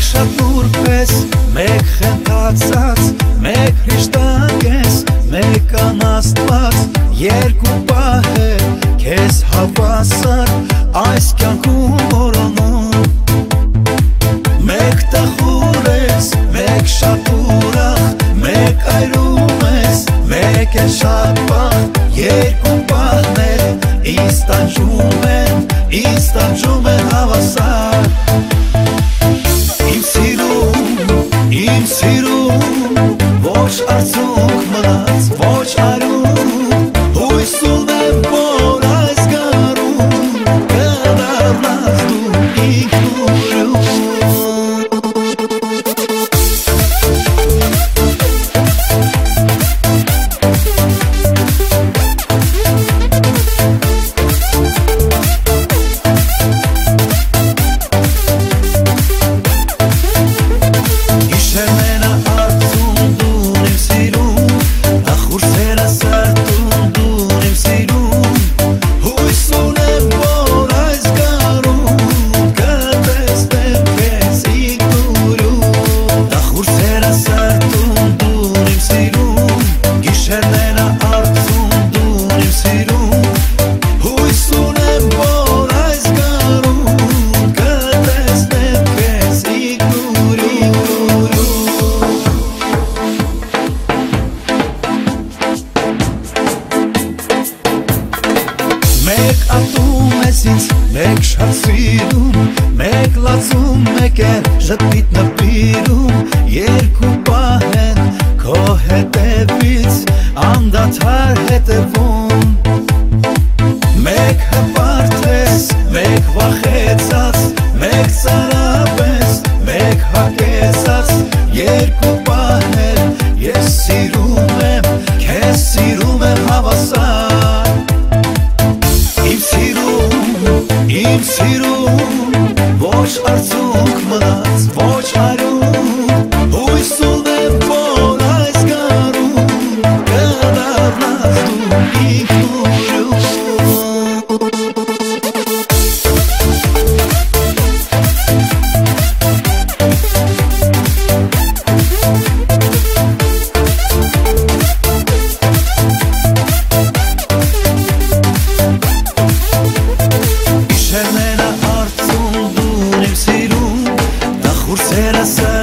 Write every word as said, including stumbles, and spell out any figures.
շատ նուրպես, մեկ խենթացած, մեկ հրիշտակ ես, մեկ անաստված, երկու պահ է քեզ հավասար այս կյանքում որոնում։ Մեկ տխուր ես, մեկ շատ ուրախ, մեկ այրում ես, մեկ է շատ պահ, երկու պահներ ինձ տանջում են, ինձ տանջում են հավասար։ Իմ սիրում, իմ սիրում, ոչ արդյունք մնաց, ոչ այրում, հույս ունեմ, որ այս գարուն կդառնաս դու ինքնուրույն։ Մեկ ատում ես ինձ, մեկ շատ սիրում, մեկ լացում, մեկ են ժպիտ նպիրում, երկու պահ են քո հետևից անդադար հետևում։ Մեկ հպարտ ես, մեկ վախեցած, մեկ ծարապ ես, մեկ հագեցած, երկու պահներ ես սիրում եմ, քեզ սիրում եմ հավասար։ Իմ սիրում, ոչ արդյունք մնաց, ոչ այրում, հույս ունեմ, որ այս գարուն կդառնաս դու ինքնուրույն։ Será